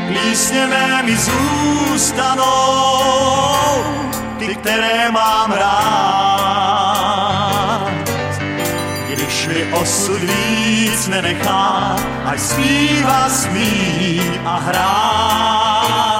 Písně mé mi zůstanou, ty, které mám rád. Když mi osud víc nenechá, ať zpívá, smít a hrát.